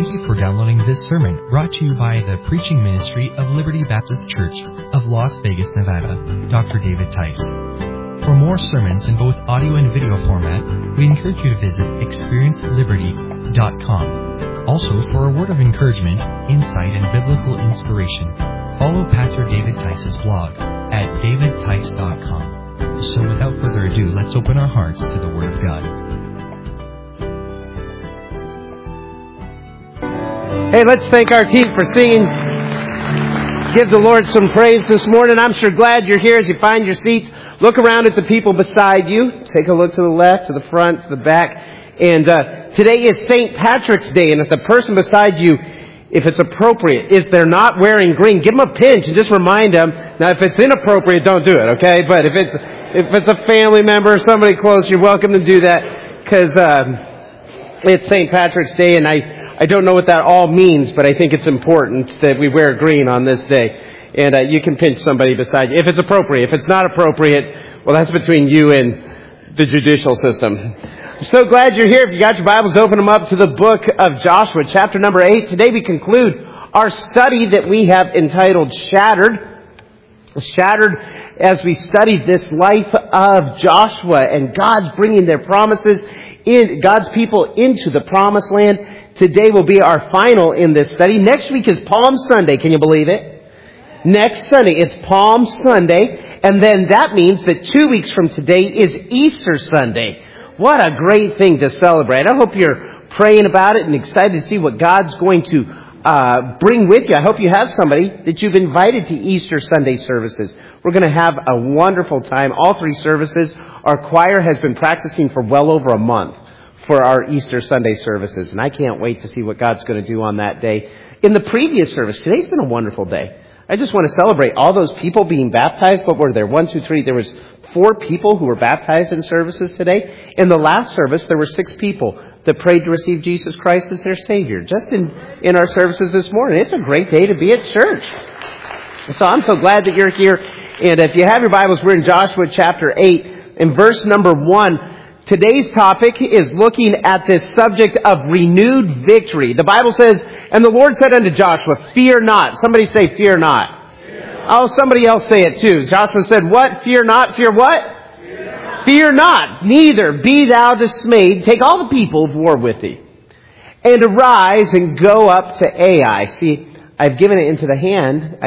Thank you for downloading this sermon brought to you by the preaching ministry of Liberty Baptist Church of Las Vegas, Nevada, Dr. David Tice. For more sermons in both audio and video format, we encourage you to visit experienceliberty.com. Also, for a word of encouragement, insight, and biblical inspiration, follow Pastor David Tice's blog at davidtice.com. So without further ado, let's open our hearts to the Word of God. Hey, let's thank our team for singing. Give the Lord some praise this morning. I'm sure glad you're here as you find your seats. Look around at the people beside you. Take a look to the left, to the front, to the back. And today is St. Patrick's Day. And if the person beside you, if it's appropriate, if they're not wearing green, give them a pinch and just remind them. Now, if it's inappropriate, don't do it, okay? But if it's a family member or somebody close, you're welcome to do that because it's St. Patrick's Day, and I don't know what that all means, but I think it's important that we wear green on this day. And you can pinch somebody beside you if it's appropriate. If it's not appropriate, well, that's between you and the judicial system. I'm so glad you're here. If you got your Bibles, open them up to the book of Joshua, chapter number 8. Today we conclude our study that we have entitled Shattered. Shattered as we study this life of Joshua and God's bringing their promises in, God's people into the promised land. Today will be our final in this study. Next week is Palm Sunday. Can you believe it? Next Sunday is Palm Sunday. And then that means that 2 weeks from today is Easter Sunday. What a great thing to celebrate. I hope you're praying about it and excited to see what God's going to bring with you. I hope you have somebody that you've invited to Easter Sunday services. We're going to have a wonderful time. All three services. Our choir has been practicing for well over a month for our Easter Sunday services. And I can't wait to see what God's going to do on that day. In the previous service, today's been a wonderful day. I just want to celebrate all those people being baptized. What were there? 1, 2, 3. There was 4 people who were baptized in services today. In the last service, there were 6 people that prayed to receive Jesus Christ as their Savior. Just in our services this morning. It's a great day to be at church. So I'm so glad that you're here. And if you have your Bibles, we're in Joshua chapter 8 in verse number 1. Today's topic is looking at this subject of renewed victory. The Bible says, and the Lord said unto Joshua, fear not. Somebody say, fear not. Fear not. Oh, somebody else say it too. Joshua said, what? Fear not. Fear what? Fear not. Fear not. Neither be thou dismayed. Take all the people of war with thee. And arise and go up to Ai. See, I've given into thy hand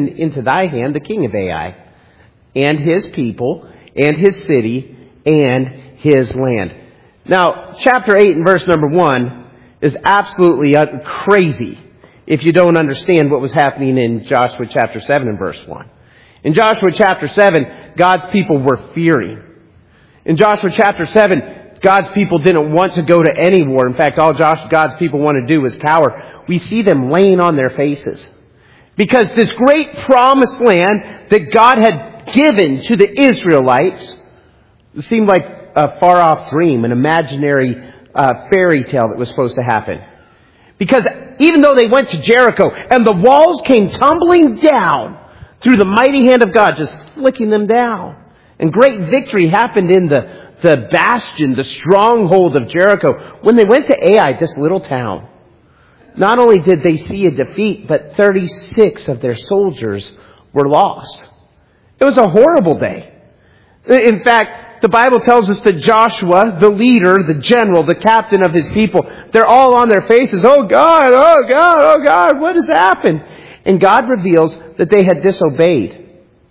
the king of Ai, and his people, and his city, and his land. Now, chapter 8 and verse number 1 is absolutely crazy if you don't understand what was happening in Joshua chapter 7 and verse 1. In Joshua chapter 7, God's people were fearing. In Joshua chapter 7, God's people didn't want to go to any war. In fact, all God's people wanted to do was cower. We see them laying on their faces. Because this great promised land that God had given to the Israelites seemed like a far-off dream, an imaginary fairy tale that was supposed to happen. Because even though they went to Jericho and the walls came tumbling down through the mighty hand of God, just flicking them down, and great victory happened in the bastion, the stronghold of Jericho. When they went to Ai, this little town, not only did they see a defeat, but 36 of their soldiers were lost. It was a horrible day. In fact, the Bible tells us that Joshua, the leader, the general, the captain of his people, they're all on their faces. Oh God, oh God, oh God, what has happened? And God reveals that they had disobeyed.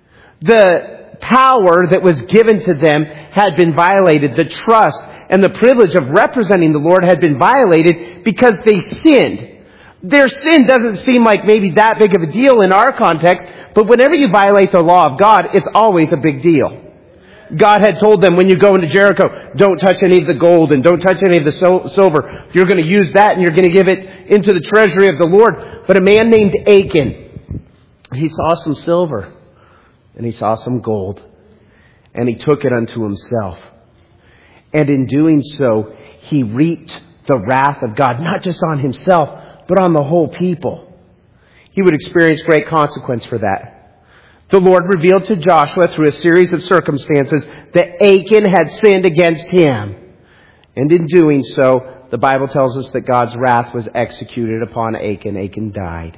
The power that was given to them had been violated. The trust and the privilege of representing the Lord had been violated because they sinned. Their sin doesn't seem like maybe that big of a deal in our context, but whenever you violate the law of God, it's always a big deal. God had told them, when you go into Jericho, don't touch any of the gold and don't touch any of the silver. You're going to use that and you're going to give it into the treasury of the Lord. But a man named Achan, he saw some silver and he saw some gold and he took it unto himself. And in doing so, he reaped the wrath of God, not just on himself, but on the whole people. He would experience great consequence for that. The Lord revealed to Joshua through a series of circumstances that Achan had sinned against him. And in doing so, the Bible tells us that God's wrath was executed upon Achan. Achan died.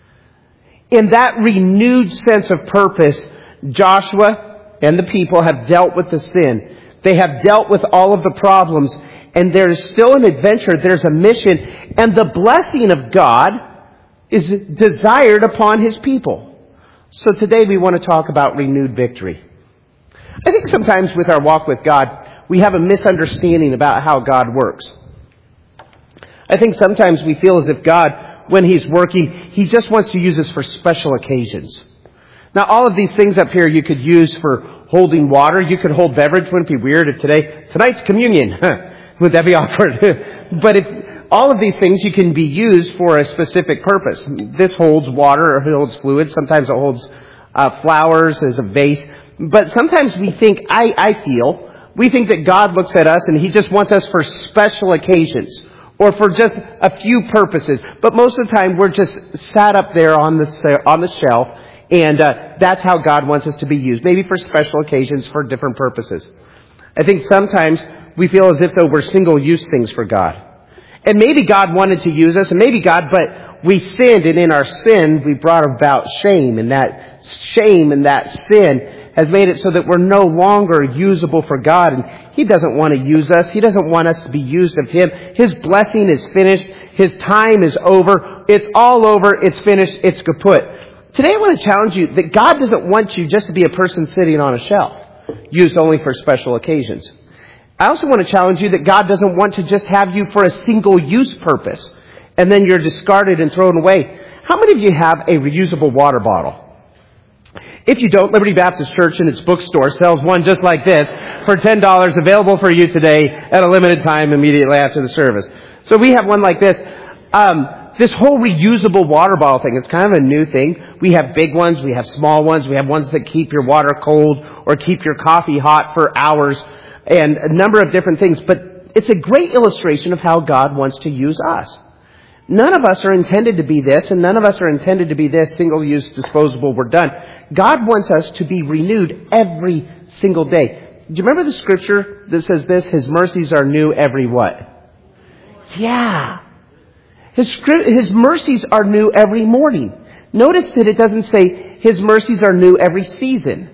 In that renewed sense of purpose, Joshua and the people have dealt with the sin. They have dealt with all of the problems. And there's still an adventure. There's a mission. And the blessing of God is desired upon His people. So today we want to talk about renewed victory. I think sometimes with our walk with God, we have a misunderstanding about how God works. I think sometimes we feel as if God, when He's working, He just wants to use us for special occasions. Now, all of these things up here you could use for holding water. You could hold beverage. Wouldn't it be weird if tonight's communion? Would that be awkward? But if all of these things you can be used for a specific purpose. This holds water or it holds fluids. Sometimes it holds flowers as a vase. But sometimes we think, we think that God looks at us and He just wants us for special occasions or for just a few purposes. But most of the time we're just sat up there on the shelf, and that's how God wants us to be used. Maybe for special occasions, for different purposes. I think sometimes we feel as if though we're single-use things for God. And maybe God wanted to use us, but we sinned, and in our sin we brought about shame, and that sin has made it so that we're no longer usable for God. And He doesn't want to use us. He doesn't want us to be used of Him. His blessing is finished. His time is over. It's all over. It's finished. It's kaput. Today I want to challenge you that God doesn't want you just to be a person sitting on a shelf, used only for special occasions. I also want to challenge you that God doesn't want to just have you for a single-use purpose, and then you're discarded and thrown away. How many of you have a reusable water bottle? If you don't, Liberty Baptist Church in its bookstore sells one just like this for $10, available for you today at a limited time immediately after the service. So we have one like this. This whole reusable water bottle thing is kind of a new thing. We have big ones, we have small ones, we have ones that keep your water cold or keep your coffee hot for hours, and a number of different things. But it's a great illustration of how God wants to use us. None of us are intended to be this, and none of us are intended to be this, single-use, disposable, we're done. God wants us to be renewed every single day. Do you remember the scripture that says this? His mercies are new every what? Yeah. His mercies are new every morning. Notice that it doesn't say His mercies are new every season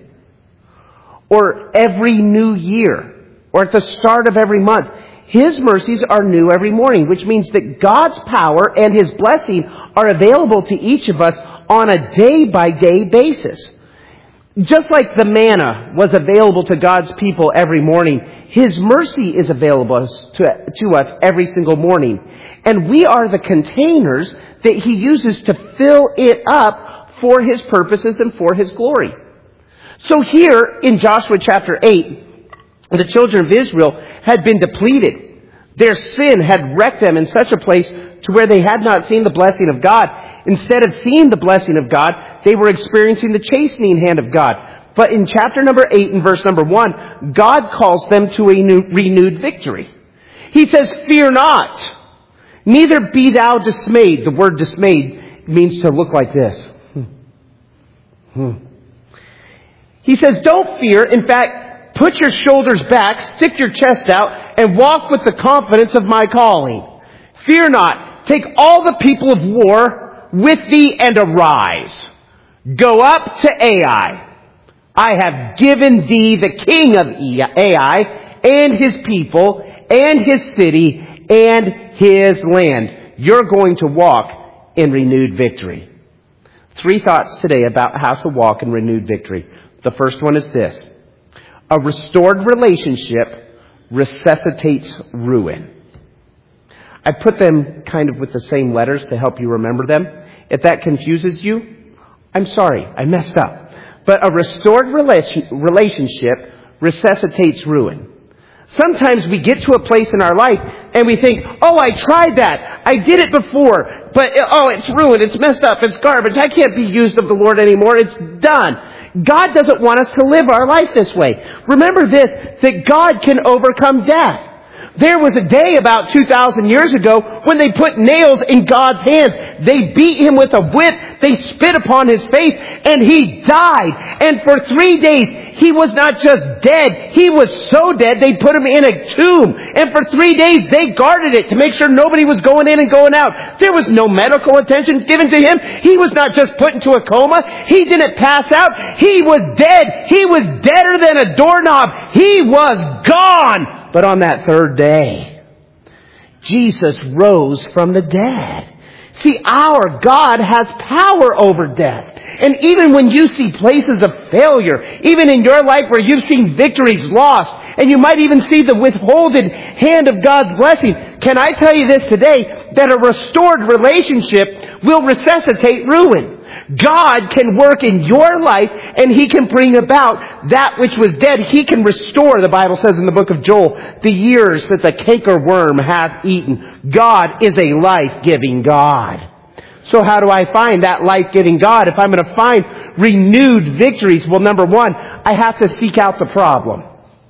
or every new year or at the start of every month. His mercies are new every morning, which means that God's power and His blessing are available to each of us on a day-by-day basis. Just like the manna was available to God's people every morning, His mercy is available to us every single morning. And we are the containers that He uses to fill it up for His purposes and for His glory. So here in Joshua chapter 8, the children of Israel had been depleted. Their sin had wrecked them in such a place to where they had not seen the blessing of God. Instead of seeing the blessing of God, they were experiencing the chastening hand of God. But in chapter number 8 and verse number 1, God calls them to a renewed victory. He says, "Fear not, neither be thou dismayed." The word dismayed means to look like this. He says, don't fear. In fact, put your shoulders back, stick your chest out, and walk with the confidence of my calling. Fear not. Take all the people of war with thee and arise. Go up to Ai. I have given thee the king of Ai and his people and his city and his land. You're going to walk in renewed victory. 3 thoughts today about how to walk in renewed victory. The first one is this. A restored relationship resuscitates ruin. I put them kind of with the same letters to help you remember them. If that confuses you, I'm sorry, I messed up. But a restored relationship resuscitates ruin. Sometimes we get to a place in our life and we think, oh, I tried that. I did it before. But, it's ruined. It's messed up. It's garbage. I can't be used of the Lord anymore. It's done. God doesn't want us to live our life this way. Remember this, that God can overcome death. There was a day about 2,000 years ago when they put nails in God's hands. They beat him with a whip. They spit upon his face and he died. And for 3 days He was not just dead. He was so dead they put him in a tomb. And for 3 days they guarded it to make sure nobody was going in and going out. There was no medical attention given to him. He was not just put into a coma. He didn't pass out. He was dead. He was deader than a doorknob. He was gone. But on that third day, Jesus rose from the dead. See, our God has power over death. And even when you see places of failure, even in your life where you've seen victories lost, and you might even see the withholding hand of God's blessing, can I tell you this today, that a restored relationship will resuscitate ruin. God can work in your life, and He can bring about that which was dead. He can restore, the Bible says in the book of Joel, the years that the cankerworm hath eaten. God is a life-giving God. So how do I find that life-giving God? If I'm going to find renewed victories, well, number one, I have to seek out the problem.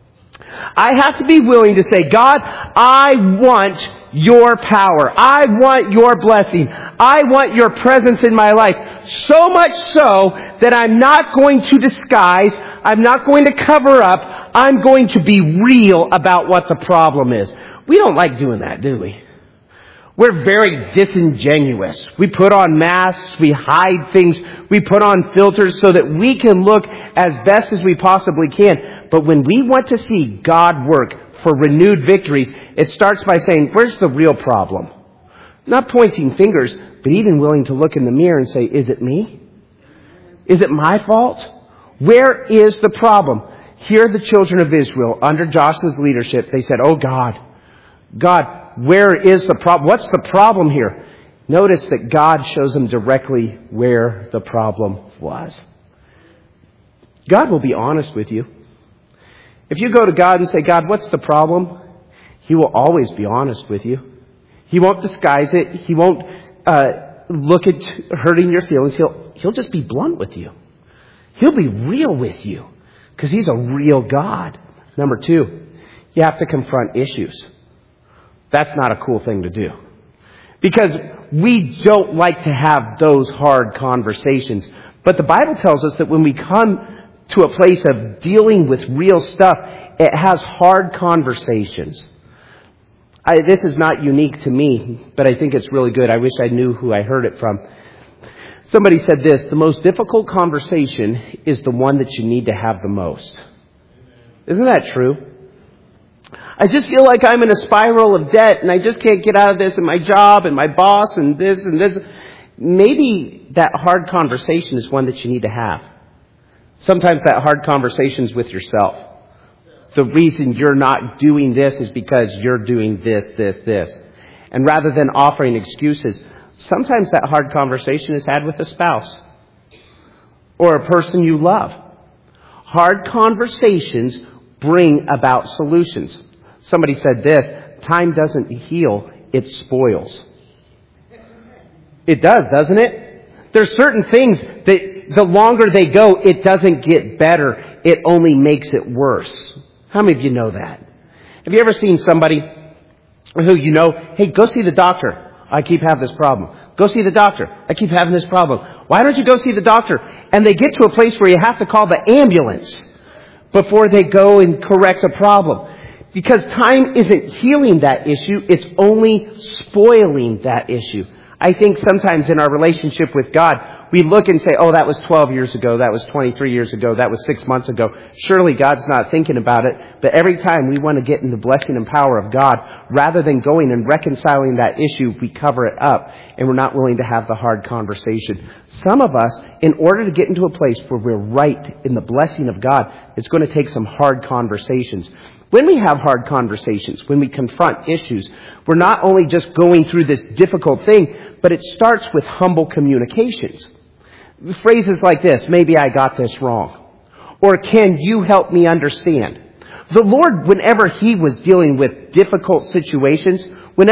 I have to be willing to say, God, I want your power. I want your blessing. I want your presence in my life. So much so that I'm not going to disguise. I'm not going to cover up. I'm going to be real about what the problem is. We don't like doing that, do we? We're very disingenuous. We put on masks, we hide things, we put on filters so that we can look as best as we possibly can. But when we want to see God work for renewed victories, it starts by saying, where's the real problem? Not pointing fingers, but even willing to look in the mirror and say, is it me? Is it my fault? Where is the problem? Here the children of Israel, under Joshua's leadership, they said, oh God, where is the problem? What's the problem here? Notice that God shows them directly where the problem was. God will be honest with you. If you go to God and say, God, what's the problem? He will always be honest with you. He won't disguise it. He won't look at hurting your feelings. He'll just be blunt with you. He'll be real with you because He's a real God. Number two, you have to confront issues. That's not a cool thing to do. Because we don't like to have those hard conversations. But the Bible tells us that when we come to a place of dealing with real stuff, it has hard conversations. This is not unique to me, but I think it's really good. I wish I knew who I heard it from. Somebody said this, the most difficult conversation is the one that you need to have the most. Isn't that true? I just feel like I'm in a spiral of debt and I just can't get out of this, and my job and my boss and this and this. Maybe that hard conversation is one that you need to have. Sometimes that hard conversation is with yourself. The reason you're not doing this is because you're doing this. And rather than offering excuses, sometimes that hard conversation is had with a spouse or a person you love. Hard conversations bring about solutions. Somebody said this, time doesn't heal, it spoils. It does, doesn't it? There's certain things that the longer they go, it doesn't get better. It only makes it worse. How many of you know that? Have you ever seen somebody who you know, hey, go see the doctor. I keep having this problem. Go see the doctor. I keep having this problem. Why don't you go see the doctor? And they get to a place where you have to call the ambulance before they go and correct a problem. Because time isn't healing that issue, it's only spoiling that issue. I think sometimes in our relationship with God, we look and say, oh, that was 12 years ago, that was 23 years ago, that was 6 months ago. Surely God's not thinking about it. But every time we want to get in the blessing and power of God, rather than going and reconciling that issue, we cover it up and we're not willing to have the hard conversation. Some of us, in order to get into a place where we're right in the blessing of God, it's going to take some hard conversations. When we have hard conversations, when we confront issues, we're not only just going through this difficult thing, but it starts with humble communications. Phrases like this, maybe I got this wrong. Or can you help me understand? The Lord, whenever He was dealing with difficult situations, He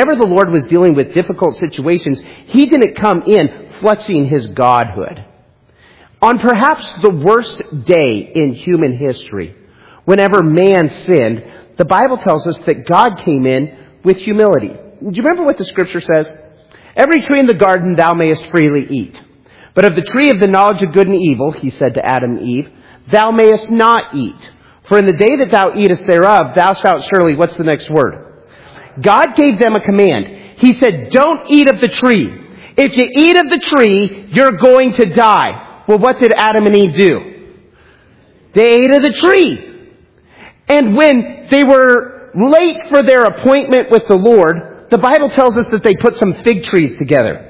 didn't come in flexing His godhood. On perhaps the worst day in human history, whenever man sinned, the Bible tells us that God came in with humility. Do you remember what the Scripture says? Every tree in the garden thou mayest freely eat. But of the tree of the knowledge of good and evil, He said to Adam and Eve, thou mayest not eat. For in the day that thou eatest thereof, thou shalt surely," what's the next word? God gave them a command. He said, don't eat of the tree. If you eat of the tree, you're going to die. Well, what did Adam and Eve do? They ate of the tree. And when they were late for their appointment with the Lord, the Bible tells us that they put some fig trees together.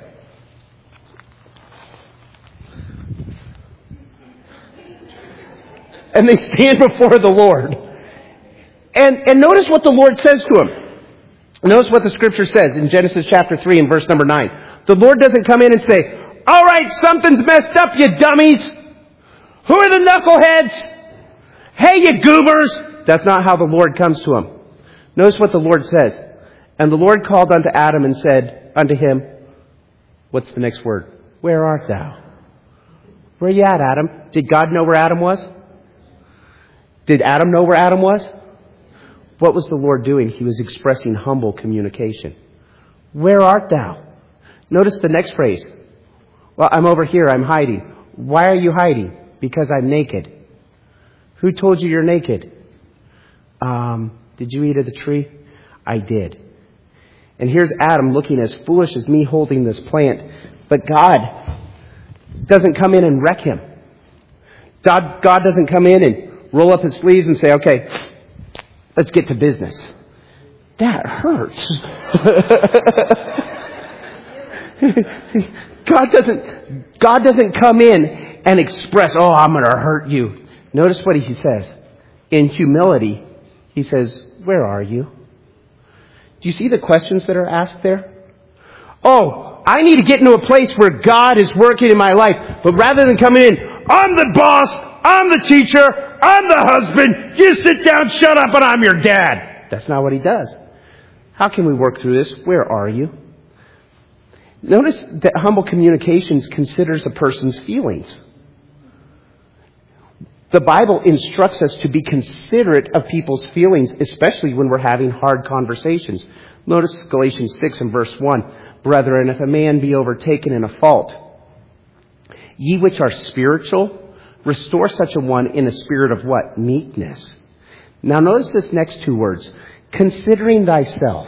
And they stand before the Lord. And notice what the Lord says to them. Notice what the Scripture says in Genesis chapter 3 and verse number 9. The Lord doesn't come in and say, "All right, something's messed up, you dummies. Who are the knuckleheads? Hey, you goobers." That's not how the Lord comes to him. Notice what the Lord says. "And the Lord called unto Adam and said unto him," what's the next word? "Where art thou?" Where are you at, Adam? Did God know where Adam was? Did Adam know where Adam was? What was the Lord doing? He was expressing humble communication. "Where art thou?" Notice the next phrase. "Well, I'm over here. I'm hiding." Why are you hiding? "Because I'm naked." Who told you you're naked? Did you eat of the tree? I did. And here's Adam looking as foolish as me holding this plant. But God doesn't come in and wreck him. God doesn't come in and roll up his sleeves and say, "Okay, let's get to business." That hurts. God doesn't come in and express, "Oh, I'm going to hurt you." Notice what he says. In humility, he says, "Where are you?" Do you see the questions that are asked there? Oh, I need to get into a place where God is working in my life. But rather than coming in, "I'm the boss, I'm the teacher, I'm the husband, you sit down, shut up, and I'm your dad." That's not what he does. How can we work through this? Where are you? Notice that humble communications considers a person's feelings. The Bible instructs us to be considerate of people's feelings, especially when we're having hard conversations. Notice Galatians 6 and verse 1. "Brethren, if a man be overtaken in a fault, ye which are spiritual, restore such a one in a spirit of" what? Meekness. Now notice this next two words. Considering thyself.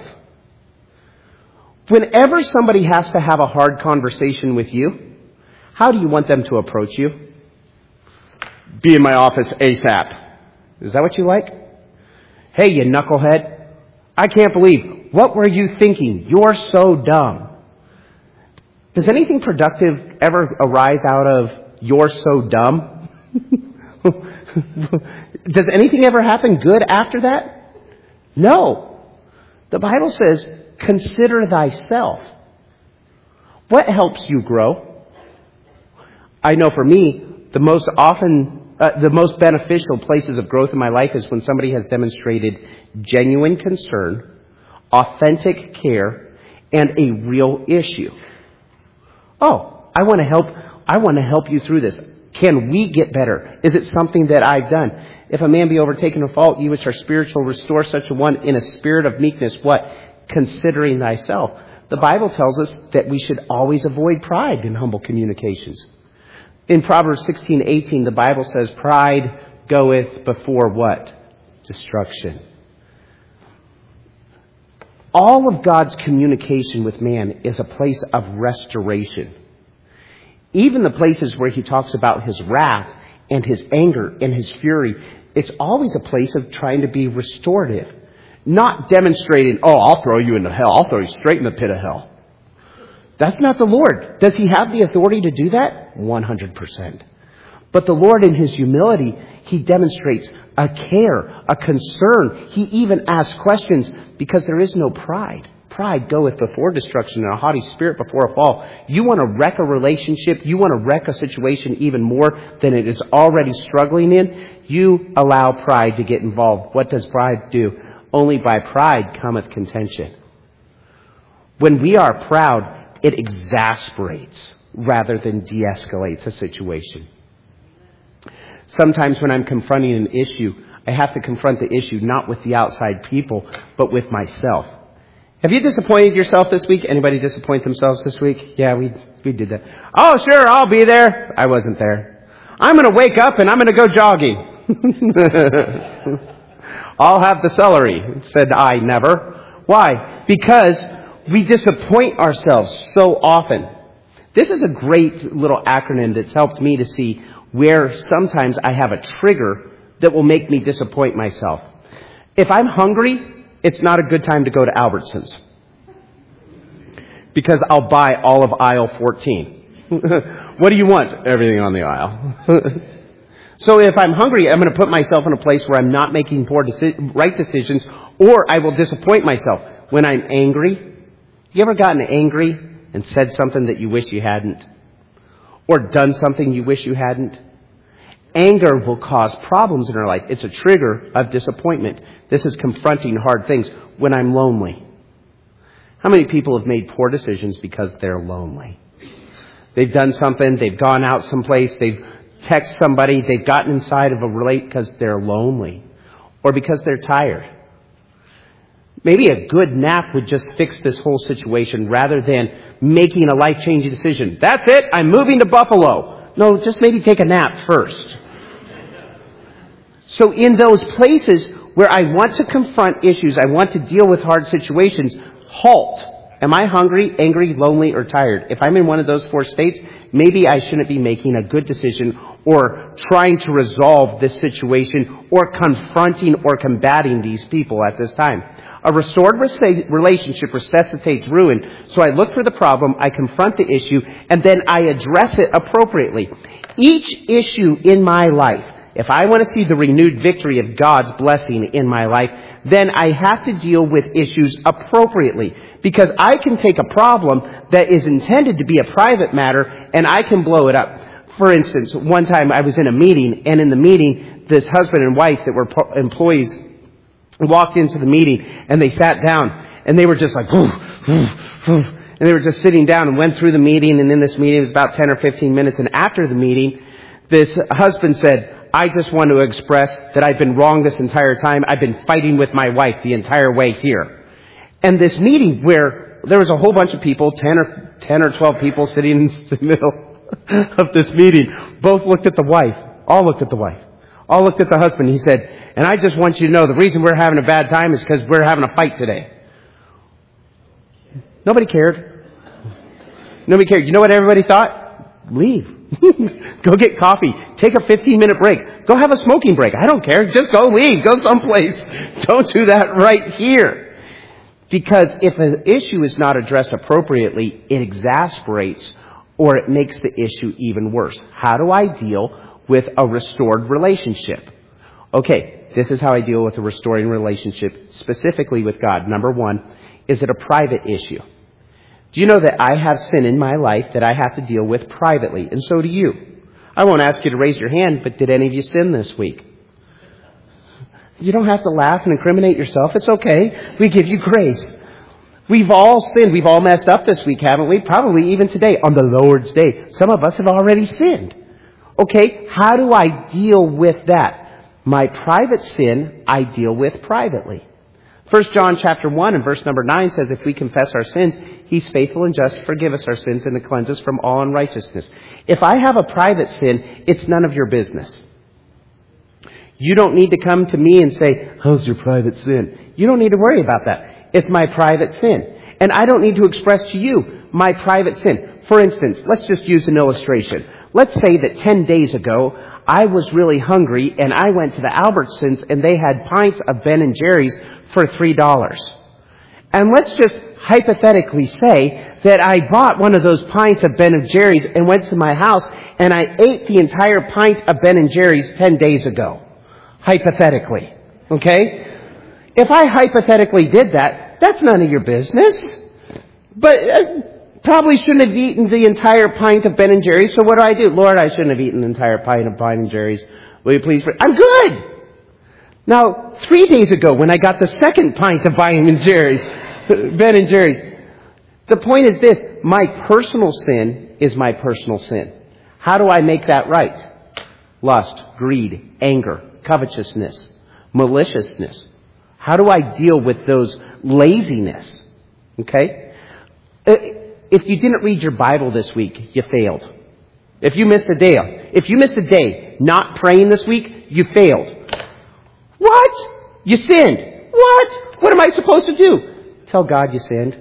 Whenever somebody has to have a hard conversation with you, how do you want them to approach you? "Be in my office ASAP." Is that what you like? "Hey, you knucklehead. I can't believe. What were you thinking? You're so dumb." Does anything productive ever arise out of "you're so dumb"? Does anything ever happen good after that? No. The Bible says, consider thyself. What helps you grow? I know for me, the most beneficial places of growth in my life is when somebody has demonstrated genuine concern, authentic care, and a real issue. "Oh, I want to help you through this. Can we get better? Is it something that I've done? If a man be overtaken in fault, ye which are spiritual, restore such a one in a spirit of meekness." What? Considering thyself. The Bible tells us that we should always avoid pride in humble communications. In Proverbs 16:18, the Bible says, "Pride goeth before" what? Destruction. All of God's communication with man is a place of restoration. Even the places where he talks about his wrath and his anger and his fury, it's always a place of trying to be restorative. Not demonstrating, "Oh, I'll throw you into hell. I'll throw you straight in the pit of hell." That's not the Lord. Does he have the authority to do that? 100%. But the Lord, in his humility, he demonstrates a care, a concern. He even asks questions because there is no pride. Pride goeth before destruction and a haughty spirit before a fall. You want to wreck a relationship, you want to wreck a situation even more than it is already struggling in, you allow pride to get involved. What does pride do? Only by pride cometh contention. When we are proud, it exasperates rather than de-escalates a situation. Sometimes when I'm confronting an issue, I have to confront the issue not with the outside people, but with myself. Have you disappointed yourself this week? Anybody disappoint themselves this week? Yeah, we did that. "Oh, sure, I'll be there." I wasn't there. I'm going to wake up and I'm going to go jogging. I'll have the celery, said I never. Why? Because we disappoint ourselves so often. This is a great little acronym that's helped me to see where sometimes I have a trigger that will make me disappoint myself. If I'm hungry, it's not a good time to go to Albertsons, because I'll buy all of aisle 14. What do you want? Everything on the aisle. So if I'm hungry, I'm going to put myself in a place where I'm not making right decisions, or I will disappoint myself. When I'm angry, you ever gotten angry and said something that you wish you hadn't? Or done something you wish you hadn't? Anger will cause problems in our life. It's a trigger of disappointment. This is confronting hard things. When I'm lonely. How many people have made poor decisions because they're lonely? They've done something, they've gone out someplace, they've texted somebody, they've gotten inside of a relate because they're lonely. Or because they're tired. Maybe a good nap would just fix this whole situation rather than making a life-changing decision. That's it, I'm moving to Buffalo. No, just maybe take a nap first. So in those places where I want to confront issues, I want to deal with hard situations, halt. Am I hungry, angry, lonely, or tired? If I'm in one of those four states, maybe I shouldn't be making a good decision or trying to resolve this situation or confronting or combating these people at this time. A restored relationship resuscitates ruin. So I look for the problem, I confront the issue, and then I address it appropriately. Each issue in my life, if I want to see the renewed victory of God's blessing in my life, then I have to deal with issues appropriately. Because I can take a problem that is intended to be a private matter and I can blow it up. For instance, one time I was in a meeting, and in the meeting, this husband and wife that were employees walked into the meeting, and they sat down, and they were just like, and they were just sitting down and went through the meeting, and in this meeting it was about 10 or 15 minutes, and after the meeting, this husband said, I just want to express that I've been wrong this entire time. I've been fighting with my wife the entire way here. And this meeting where there was a whole bunch of people, 10 or 12 people sitting in the middle of this meeting, both looked at the wife, all looked at the wife, all looked at the husband. He said, and I just want you to know the reason we're having a bad time is because we're having a fight today. Nobody cared. Nobody cared. You know what everybody thought? Leave. Go get coffee. Take a 15-minute break. Go have a smoking break. I don't care. Just go leave. Go someplace. Don't do that right here. Because if an issue is not addressed appropriately, it exasperates or it makes the issue even worse. How do I deal with a restored relationship? Okay, this is how I deal with a restoring relationship, specifically with God. Number one, is it a private issue? Do you know that I have sin in my life that I have to deal with privately? And so do you. I won't ask you to raise your hand, but did any of you sin this week? You don't have to laugh and incriminate yourself. It's okay. We give you grace. We've all sinned. We've all messed up this week, haven't we? Probably even today, on the Lord's Day. Some of us have already sinned. Okay, how do I deal with that? My private sin, I deal with privately. 1 John chapter 1 and verse number 9 says, if we confess our sins, He's faithful and just to forgive us our sins and to cleanse us from all unrighteousness. If I have a private sin, it's none of your business. You don't need to come to me and say, how's your private sin? You don't need to worry about that. It's my private sin. And I don't need to express to you my private sin. For instance, let's just use an illustration. Let's say that 10 days ago, I was really hungry and I went to the Albertsons and they had pints of Ben & Jerry's for $3. And let's just hypothetically say that I bought one of those pints of Ben & Jerry's and went to my house and I ate the entire pint of Ben & Jerry's 10 days ago. Hypothetically. Okay? If I hypothetically did that, that's none of your business. But probably shouldn't have eaten the entire pint of Ben & Jerry's. So what do? Lord, I shouldn't have eaten the entire pint of Ben & Jerry's. Will you please? I'm good. Now, 3 days ago when I got the second pint of Ben & Jerry's, the point is this. My personal sin is my personal sin. How do I make that right? Lust, greed, anger, covetousness, maliciousness. How do I deal with those laziness? Okay? If you didn't read your Bible this week, you failed. If you missed a day, If you missed a day not praying this week, you failed. What? You sinned. What am I supposed to do? Tell God you sinned.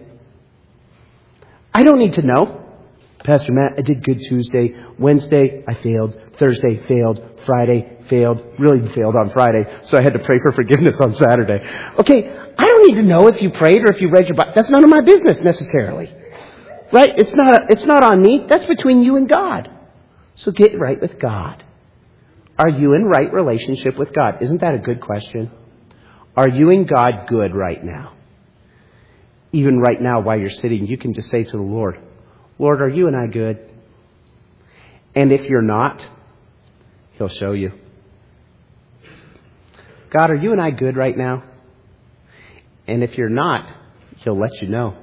I don't need to know. Pastor Matt, I did good Tuesday. Wednesday, I failed. Thursday, failed. Friday, failed. Really failed on Friday, so I had to pray for forgiveness on Saturday. Okay, I don't need to know if you prayed or if you read your Bible. That's none of my business necessarily. Right? It's not on me. That's between you and God. So get right with God. Are you in right relationship with God? Isn't that a good question? Are you and God good right now? Even right now while you're sitting, you can just say to the Lord, Lord, are you and I good? And if you're not, He'll show you. God, are you and I good right now? And if you're not, He'll let you know.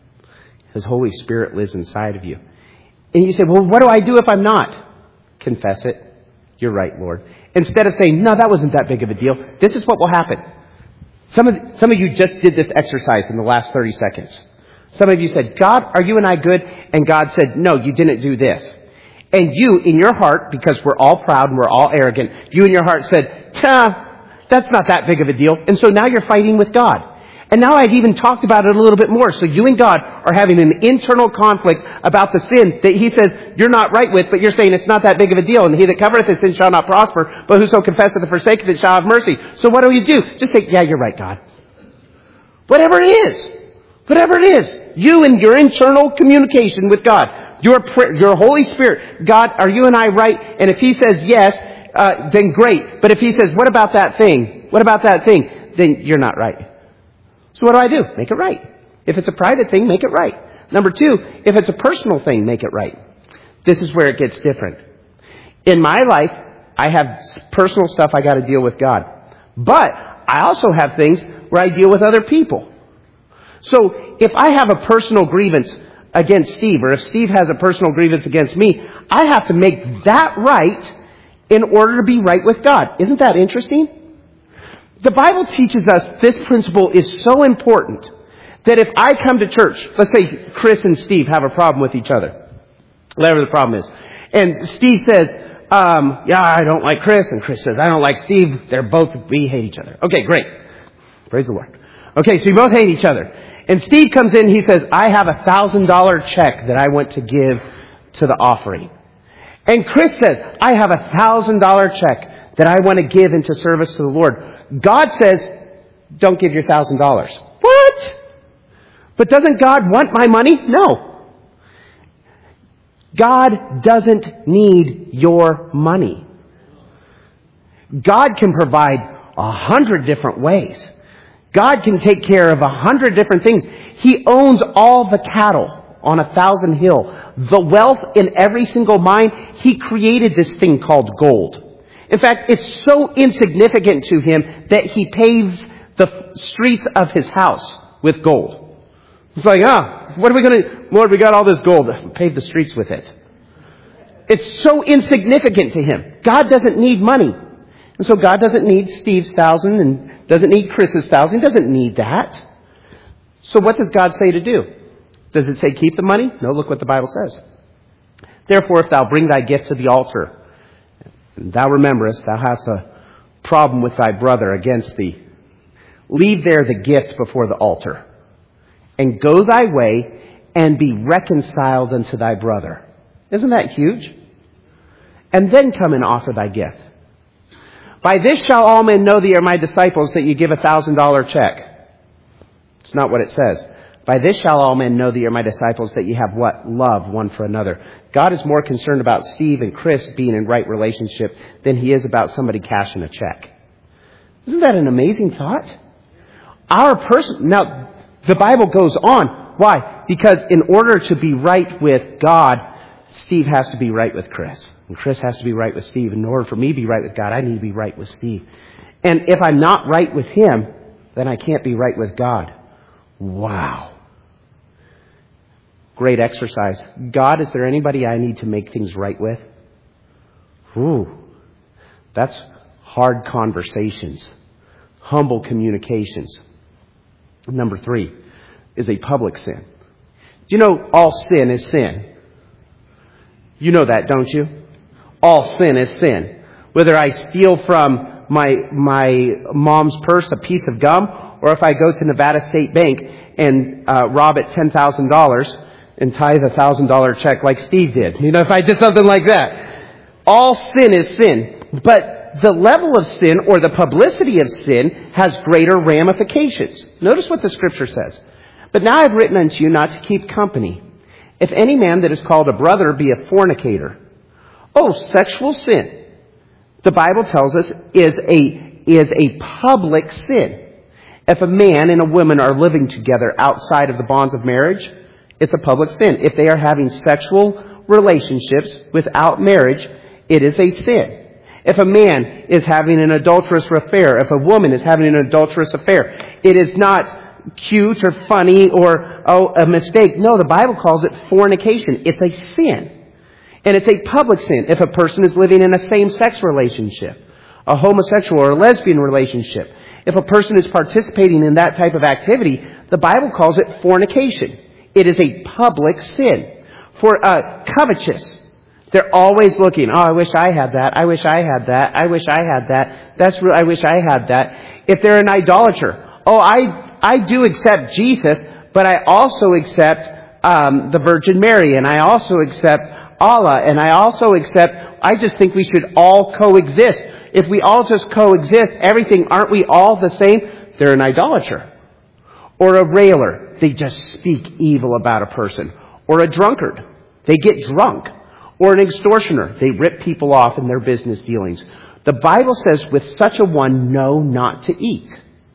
His Holy Spirit lives inside of you. And you say, well, what do I do if I'm not? Confess it. You're right, Lord. Instead of saying, no, that wasn't that big of a deal. This is what will happen. Some of you just did this exercise in the last 30 seconds. Some of you said, God, are you and I good? And God said, no, you didn't do this. And you, in your heart, because we're all proud and we're all arrogant, you in your heart said, that's not that big of a deal. And so now you're fighting with God. And now I've even talked about it a little bit more. So you and God are having an internal conflict about the sin that He says you're not right with, but you're saying it's not that big of a deal. And he that covereth his sin shall not prosper, but whoso confesseth and forsaketh it shall have mercy. So what do you do? Just say, yeah, you're right, God. Whatever it is, you and your internal communication with God, your Holy Spirit, God, are you and I right? And if He says yes, then great. But if He says, what about that thing? Then you're not right. So what do? Make it right. If it's a private thing, make it right. Number 2, if it's a personal thing, make it right. This is where it gets different. In my life, I have personal stuff I got to deal with God. But I also have things where I deal with other people. So if I have a personal grievance against Steve, or if Steve has a personal grievance against me, I have to make that right in order to be right with God. Isn't that interesting? The Bible teaches us this principle is so important that if I come to church, let's say Chris and Steve have a problem with each other, whatever the problem is, and Steve says, yeah, I don't like Chris, and Chris says, I don't like Steve, we hate each other. Okay, great. Praise the Lord. Okay, so you both hate each other. And Steve comes in, he says, I have a $1,000 check that I want to give to the offering. And Chris says, I have a $1,000 check that I want to give into service to the Lord. God says, don't give your $1,000. What? But doesn't God want my money? No. God doesn't need your money. God can provide 100 different ways. God can take care of 100 different things. He owns all the cattle on 1,000 hill. The wealth in every single mine. He created this thing called gold. In fact, it's so insignificant to Him that He paves the streets of His house with gold. It's like, what are we going to... Lord, we got all this gold. Pave the streets with it. It's so insignificant to Him. God doesn't need money. And so God doesn't need Steve's 1,000 and doesn't need Chris's 1,000. He doesn't need that. So what does God say to do? Does it say keep the money? No, look what the Bible says. Therefore, if thou bring thy gift to the altar, and thou rememberest, thou hast a problem with thy brother against thee, leave there the gift before the altar, and go thy way, and be reconciled unto thy brother. Isn't that huge? And then come and offer thy gift. By this shall all men know that ye are my disciples, that you give $1,000 check. It's not what it says. By this shall all men know that ye are my disciples, that ye have what? Love one for another. God is more concerned about Steve and Chris being in right relationship than He is about somebody cashing a check. Isn't that an amazing thought? Now, the Bible goes on. Why? Because in order to be right with God, Steve has to be right with Chris. And Chris has to be right with Steve. In order for me to be right with God, I need to be right with Steve. And if I'm not right with him, then I can't be right with God. Wow. Great exercise. God, is there anybody I need to make things right with? Ooh, that's hard conversations. Humble communications. Number 3 is a public sin. Do you know all sin is sin? You know that, don't you? All sin is sin. Whether I steal from my mom's purse a piece of gum, or if I go to Nevada State Bank and rob it $10,000 and tithe a $1,000 check like Steve did. If I did something like that. All sin is sin. But the level of sin or the publicity of sin has greater ramifications. Notice what the Scripture says. But now I've written unto you not to keep company. If any man that is called a brother be a fornicator. Oh, sexual sin, the Bible tells us, is a public sin. If a man and a woman are living together outside of the bonds of marriage, it's a public sin. If they are having sexual relationships without marriage, it is a sin. If a man is having an adulterous affair, if a woman is having an adulterous affair, it is not cute or funny or a mistake. No, the Bible calls it fornication. It's a sin. And it's a public sin. If a person is living in a same-sex relationship, a homosexual or a lesbian relationship, if a person is participating in that type of activity, the Bible calls it fornication. It is a public sin. For covetous, they're always looking, I wish I had that, I wish I had that, I wish I had that, I wish I had that. If they're an idolater, I do accept Jesus, but I also accept the Virgin Mary, and I also accept Allah, and I also I just think we should all coexist. If we all just coexist, aren't we all the same? They're an idolater. Or a railer. They just speak evil about a person. Or a drunkard. They get drunk. Or an extortioner. They rip people off in their business dealings. The Bible says with such a one, no, not to eat.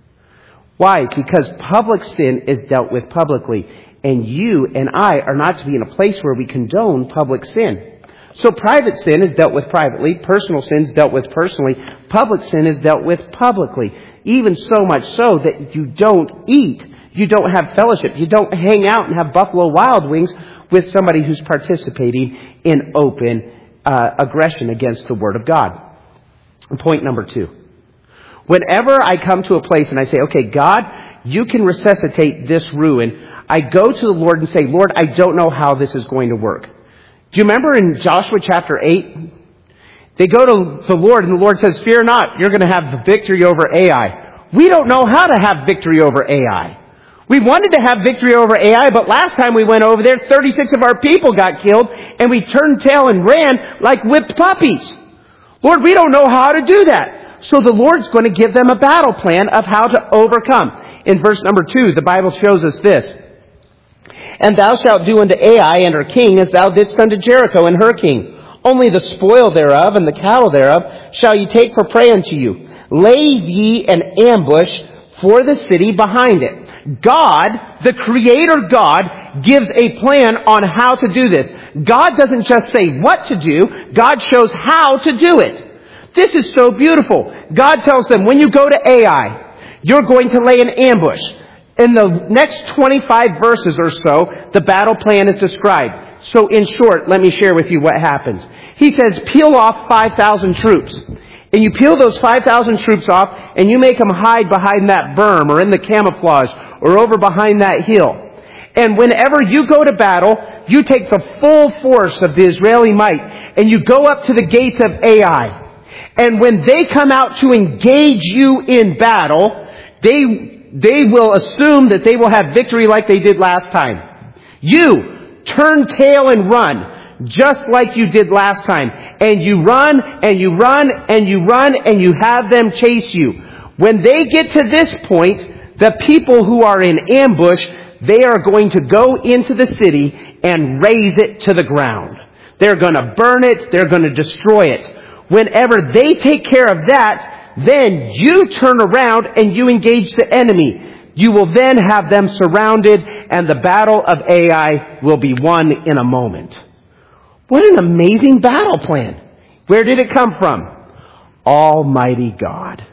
Why? Because public sin is dealt with publicly. And you and I are not to be in a place where we condone public sin. So private sin is dealt with privately. Personal sin is dealt with personally. Public sin is dealt with publicly. Even so much so that you don't eat. You don't have fellowship. You don't hang out and have Buffalo Wild Wings with somebody who's participating in open aggression against the Word of God. And point number 2. Whenever I come to a place and I say, okay, God, you can resuscitate this ruin, I go to the Lord and say, Lord, I don't know how this is going to work. Do you remember in Joshua chapter 8? They go to the Lord and the Lord says, fear not, you're going to have the victory over Ai. We don't know how to have victory over Ai. We wanted to have victory over Ai, but last time we went over there, 36 of our people got killed, and we turned tail and ran like whipped puppies. Lord, we don't know how to do that. So the Lord's going to give them a battle plan of how to overcome. In verse number 2, the Bible shows us this. And thou shalt do unto Ai and her king as thou didst unto Jericho and her king. Only the spoil thereof and the cattle thereof shall ye take for prey unto you. Lay ye an ambush for the city behind it. God, the Creator God, gives a plan on how to do this. God doesn't just say what to do. God shows how to do it. This is so beautiful. God tells them, when you go to Ai, you're going to lay an ambush. In the next 25 verses or so, the battle plan is described. So in short, let me share with you what happens. He says, peel off 5,000 troops. And you peel those 5,000 troops off, and you make them hide behind that berm, or in the camouflage, or over behind that hill. And whenever you go to battle, you take the full force of the Israeli might, and you go up to the gates of Ai. And when they come out to engage you in battle, they will assume that they will have victory like they did last time. You turn tail and run, just like you did last time. And you run, and you run, and you run, and you have them chase you. When they get to this point, the people who are in ambush, they are going to go into the city and raze it to the ground. They're going to burn it. They're going to destroy it. Whenever they take care of that, then you turn around and you engage the enemy. You will then have them surrounded, and the battle of Ai will be won in a moment. What an amazing battle plan. Where did it come from? Almighty God.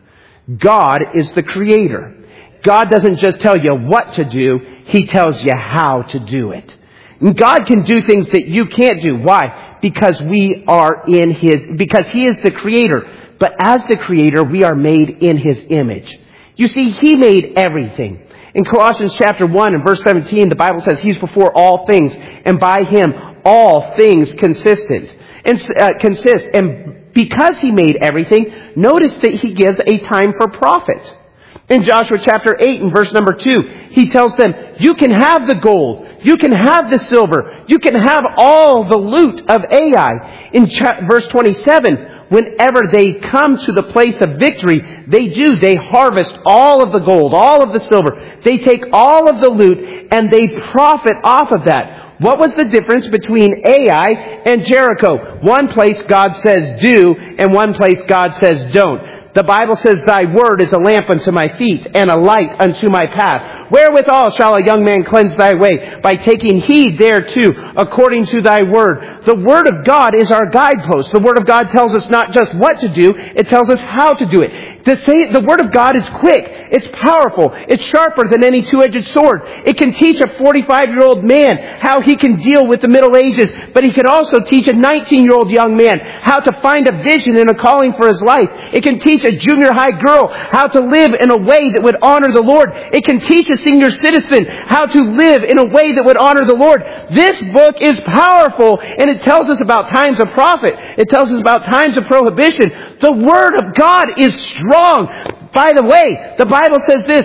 God is the Creator. God doesn't just tell you what to do, He tells you how to do it. And God can do things that you can't do. Why? Because we are because He is the Creator. But as the Creator, we are made in His image. You see, He made everything. In Colossians chapter 1 and verse 17, the Bible says He's before all things, and by Him all things consistent. consist. And because He made everything, notice that He gives a time for profit. In Joshua chapter 8 and verse number 2, He tells them, you can have the gold, you can have the silver, you can have all the loot of Ai. In verse 27, whenever they come to the place of victory, they harvest all of the gold, all of the silver. They take all of the loot and they profit off of that. What was the difference between Ai and Jericho? One place God says do, and one place God says don't. The Bible says, thy word is a lamp unto my feet and a light unto my path. Wherewithal shall a young man cleanse thy way? By taking heed thereto, according to thy word. The word of God is our guidepost. The word of God tells us not just what to do, it tells us how to do it. The word of God is quick. It's powerful. It's sharper than any two-edged sword. It can teach a 45-year-old man how he can deal with the Middle Ages, but he can also teach a 19-year-old young man how to find a vision and a calling for his life. It can teach a junior high girl how to live in a way that would honor the Lord. It can teach a senior citizen how to live in a way that would honor the Lord. This book is powerful, and it tells us about times of profit. It tells us about times of prohibition. The Word of God is strong. By the way, the Bible says this,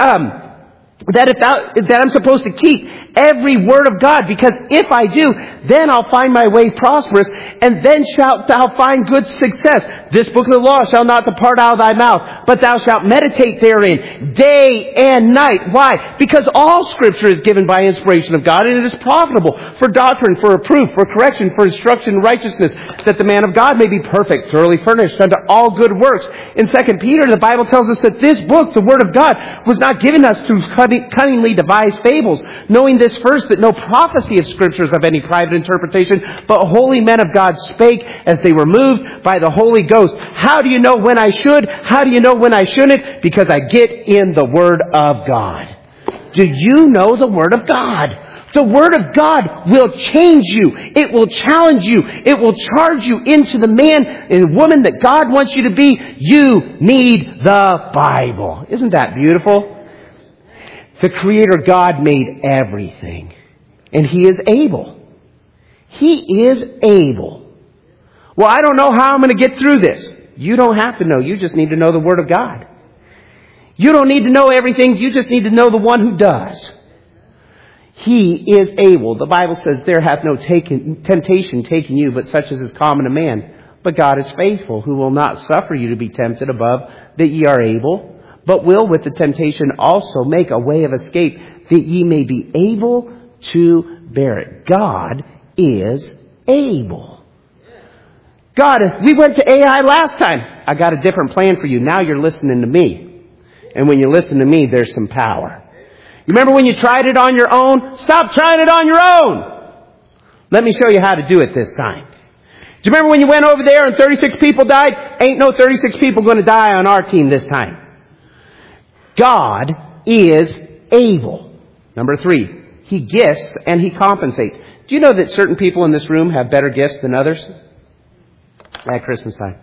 that I'm supposed to keep every word of God, because if I do, then I'll find my way prosperous, and then shalt thou find good success. This book of the law shall not depart out of thy mouth, but thou shalt meditate therein day and night. Why? Because all Scripture is given by inspiration of God, and it is profitable for doctrine, for reproof, for correction, for instruction in righteousness, that the man of God may be perfect, thoroughly furnished unto all good works. In 2 Peter, the Bible tells us that this book, the Word of God, was not given us through cunningly devised fables, knowing this first, that no prophecy of Scripture is of any private interpretation, but holy men of God spake as they were moved by the Holy Ghost. How do you know when I should? How do you know when I shouldn't? Because I get in the Word of God. Do you know the Word of God? The Word of God will change you. It will challenge you. It will charge you into the man and woman that God wants you to be. You need the Bible. Isn't that beautiful? The Creator God made everything. And He is able. He is able. Well, I don't know how I'm going to get through this. You don't have to know. You just need to know the Word of God. You don't need to know everything. You just need to know the one who does. He is able. The Bible says, there hath no temptation taken you, but such as is common to man. But God is faithful, who will not suffer you to be tempted above that ye are able, but will with the temptation also make a way of escape, that ye may be able to bear it. God is able. God, we went to AI last time. I got a different plan for you. Now you're listening to me. And when you listen to me, there's some power. You remember when you tried it on your own? Stop trying it on your own. Let me show you how to do it this time. Do you remember when you went over there and 36 people died? Ain't no 36 people going to die on our team this time. God is able. Number 3, He gifts and He compensates. Do you know that certain people in this room have better gifts than others? At Christmas time.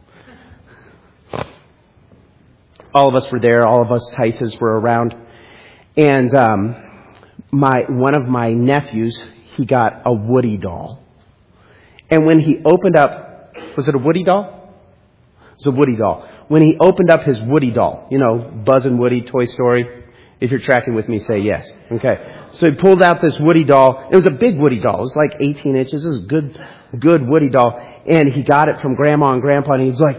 All of us were there. All of us Tices were around. And one of my nephews, he got a Woody doll. And when he opened up, was it a Woody doll? It was a Woody doll. When he opened up his Woody doll, you know, Buzz and Woody, Toy Story. If you're tracking with me, say yes. Okay. So he pulled out this Woody doll. It was a big Woody doll. It was like 18 inches. It was a good Woody doll. And he got it from Grandma and Grandpa, and he was like,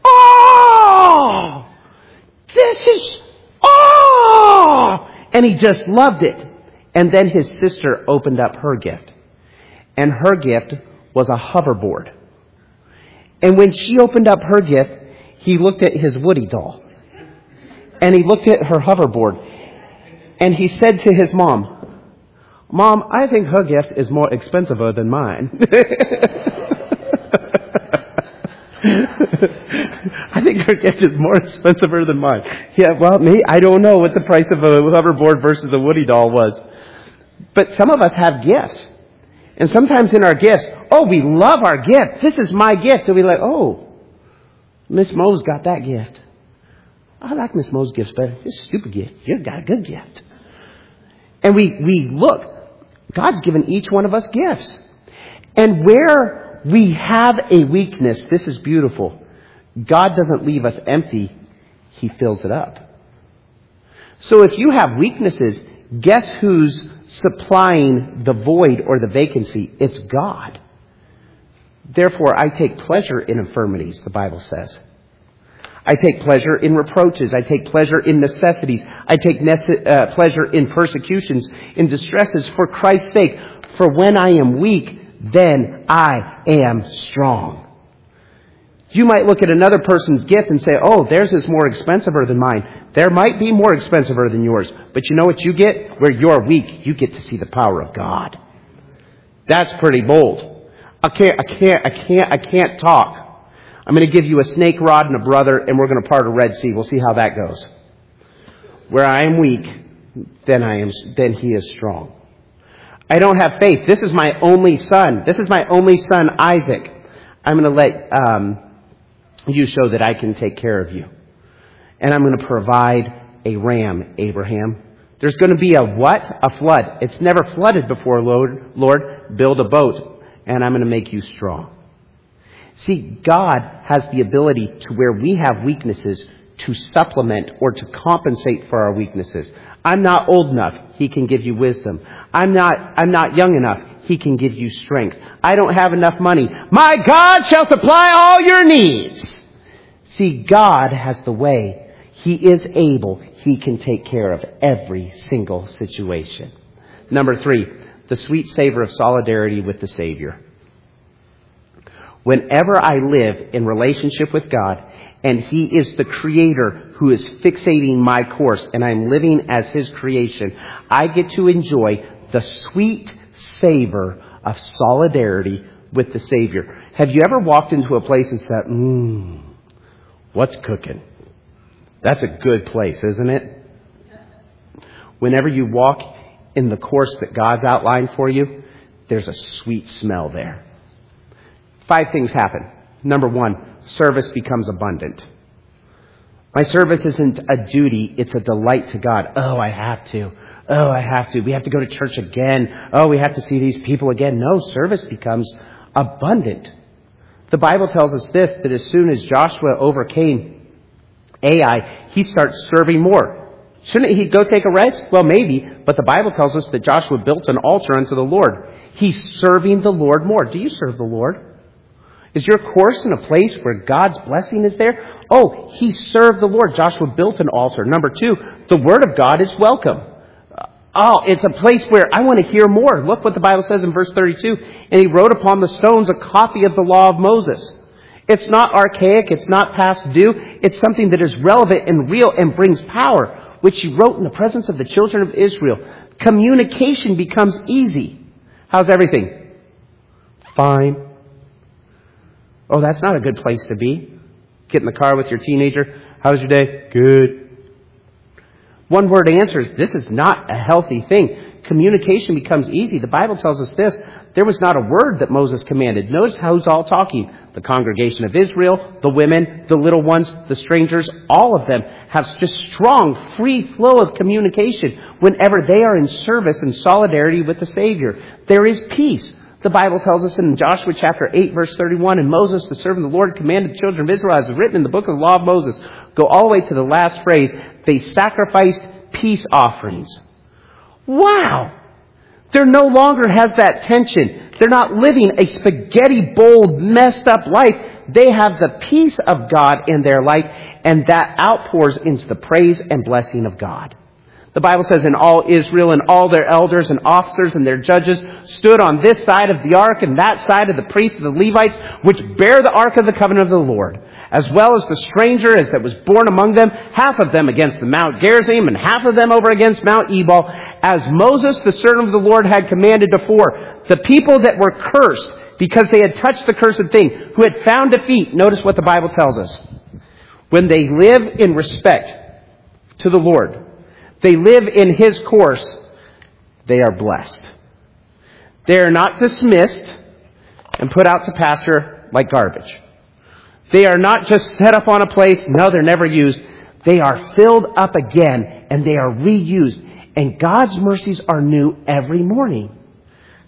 oh! This is, oh! And he just loved it. And then his sister opened up her gift. And her gift was a hoverboard. And when she opened up her gift, he looked at his Woody doll. And he looked at her hoverboard. And he said to his mom, Mom, I think her gift is more expensive than mine. I think her gift is more expensive than mine. Yeah, well, I don't know what the price of a hoverboard versus a Woody doll was. But some of us have gifts. And sometimes in our gifts, we love our gift. This is my gift. And we're like, Miss Mo's got that gift. I like Miss Mo's gifts better. It's a stupid gift. You've got a good gift. And we look. God's given each one of us gifts. And where we have a weakness. This is beautiful. God doesn't leave us empty. He fills it up. So if you have weaknesses, guess who's supplying the void or the vacancy? It's God. Therefore, I take pleasure in infirmities, the Bible says. I take pleasure in reproaches. I take pleasure in necessities. I take pleasure in persecutions, in distresses for Christ's sake. For when I am weak, then I am strong. You might look at another person's gift and say, oh, theirs is more expensiver than mine. There might be more expensiver than yours. But you know what you get? Where you're weak, you get to see the power of God. That's pretty bold. I can't talk. I'm going to give you a snake rod and a brother, and we're going to part a Red Sea. We'll see how that goes. Where I am weak, then he is strong. I don't have faith. This is my only son. This is my only son, Isaac. I'm going to let you show that I can take care of you. And I'm going to provide a ram, Abraham. There's going to be a what? A flood. It's never flooded before, Lord. Build a boat, and I'm going to make you strong. See, God has the ability to where we have weaknesses to supplement or to compensate for our weaknesses. I'm not old enough. He can give you wisdom. I'm not young enough. He can give you strength. I don't have enough money. My God shall supply all your needs. See, God has the way. He is able. He can take care of every single situation. Number 3, the sweet savor of solidarity with the Savior. Whenever I live in relationship with God, and He is the Creator who is fixating my course, and I'm living as His creation, I get to enjoy the sweet savor of solidarity with the Savior. Have you ever walked into a place and said, what's cooking? That's a good place, isn't it? Whenever you walk in the course that God's outlined for you, there's a sweet smell there. 5 things happen. Number 1, service becomes abundant. My service isn't a duty, it's a delight to God. Oh, I have to. Oh, I have to. We have to go to church again. Oh, we have to see these people again. No, service becomes abundant. The Bible tells us this, that as soon as Joshua overcame Ai, he starts serving more. Shouldn't he go take a rest? Well, maybe. But the Bible tells us that Joshua built an altar unto the Lord. He's serving the Lord more. Do you serve the Lord? Is your course in a place where God's blessing is there? Oh, he served the Lord. Joshua built an altar. Number 2, the Word of God is welcome. Oh, it's a place where I want to hear more. Look what the Bible says in verse 32. And he wrote upon the stones a copy of the law of Moses. It's not archaic. It's not past due. It's something that is relevant and real and brings power, which he wrote in the presence of the children of Israel. Communication becomes easy. How's everything? Fine. Oh, that's not a good place to be. Get in the car with your teenager. How's your day? Good. One word answers. This is not a healthy thing. Communication becomes easy. The Bible tells us this. There was not a word that Moses commanded. Notice who's all talking. The congregation of Israel, the women, the little ones, the strangers, all of them have just strong, free flow of communication whenever they are in service and solidarity with the Savior. There is peace. The Bible tells us in Joshua chapter 8, verse 31, and Moses, the servant of the Lord, commanded the children of Israel, as written in the book of the law of Moses. Go all the way to the last phrase. They sacrificed peace offerings. Wow! There no longer has that tension. They're not living a spaghetti bowl, messed up life. They have the peace of God in their life, and that outpours into the praise and blessing of God. The Bible says, and all Israel and all their elders and officers and their judges stood on this side of the ark and that side of the priests and the Levites, which bear the ark of the covenant of the Lord, as well as the stranger as that was born among them, half of them against the Mount Gerizim and half of them over against Mount Ebal, as Moses, the servant of the Lord, had commanded before. The people that were cursed because they had touched the cursed thing, who had found defeat, notice what the Bible tells us. When they live in respect to the Lord, they live in His course, they are blessed. They are not dismissed and put out to pasture like garbage. They are not just set up on a place. No, they're never used. They are filled up again and they are reused. And God's mercies are new every morning.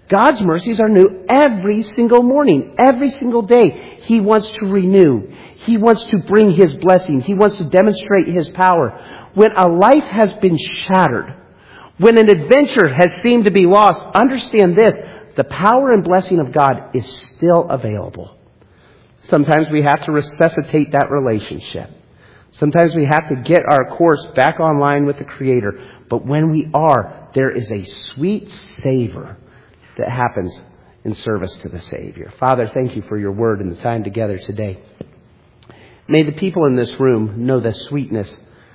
God's mercies are new every single morning, every single day. He wants to renew. He wants to bring His blessing. He wants to demonstrate His power. When a life has been shattered, when an adventure has seemed to be lost, understand this: the power and blessing of God is still available. Sometimes we have to resuscitate that relationship. Sometimes we have to get our course back online with the Creator. But when we are, there is a sweet savor that happens in service to the Savior. Father, thank you for your word and the time together today. May the people in this room know the sweetness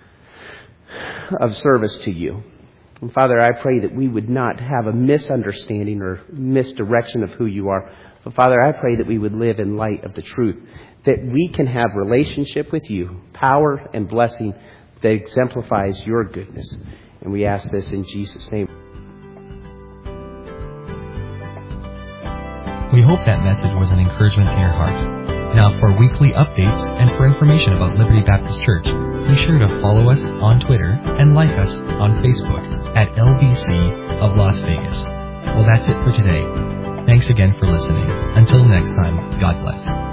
of service to you. And Father, I pray that we would not have a misunderstanding or misdirection of who you are. But Father, I pray that we would live in light of the truth, that we can have relationship with you, power and blessing that exemplifies your goodness. And we ask this in Jesus' name. We hope that message was an encouragement to your heart. Now, for weekly updates and for information about Liberty Baptist Church, be sure to follow us on Twitter and like us on Facebook at LBC of Las Vegas. Well, that's it for today. Thanks again for listening. Until next time, God bless.